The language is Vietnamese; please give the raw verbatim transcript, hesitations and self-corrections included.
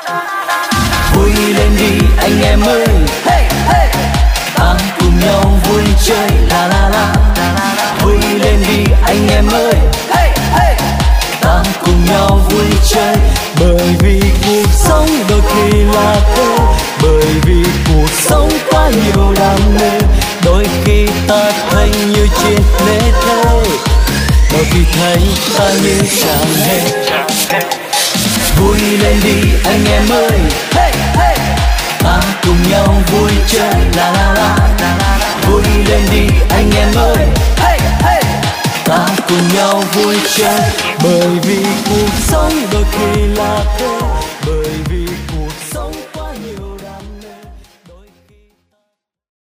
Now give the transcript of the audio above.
Vui lên đi anh em ơi, hey, hey. Ta cùng nhau vui chơi la la la. Vui lên đi anh em ơi, hey, hey. Ta cùng nhau vui chơi, bởi vì cuộc sống đôi khi là thế, bởi vì cuộc sống quá nhiều đam mê. Đôi khi ta thấy như chuyện lễ thế, đôi khi thấy ta như chẳng hề. Vui lên đi anh em ơi, hey, hey. Ta cùng nhau vui chơi la la la. Vui lên đi anh em ơi, hey, hey. Ta cùng nhau vui chơi, bởi vì cuộc sống đôi khi là thế.